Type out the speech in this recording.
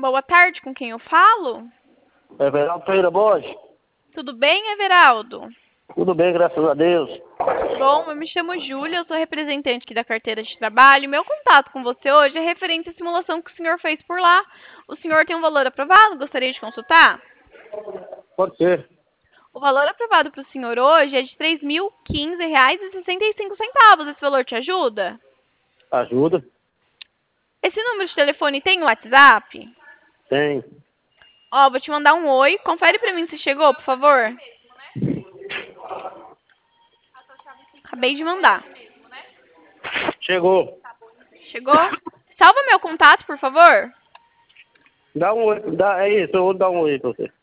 Boa tarde, com quem eu falo? Everaldo Pereira Borges. Tudo bem, Everaldo? Tudo bem, graças a Deus. Bom, eu me chamo Júlia, eu sou representante aqui da carteira de trabalho. Meu contato com você hoje é referente à simulação que o senhor fez por lá. O senhor tem um valor aprovado? Gostaria de consultar? Pode ser. O valor aprovado para o senhor hoje é de R$ 3.015,65. Esse valor te ajuda? Ajuda? Esse número de telefone tem WhatsApp? Tem. Ó, vou te mandar um oi. Confere para mim se chegou, por favor. Acabei de mandar. Chegou. Chegou? Salva meu contato, por favor. Dá um oi. É isso, eu vou dar um oi pra você.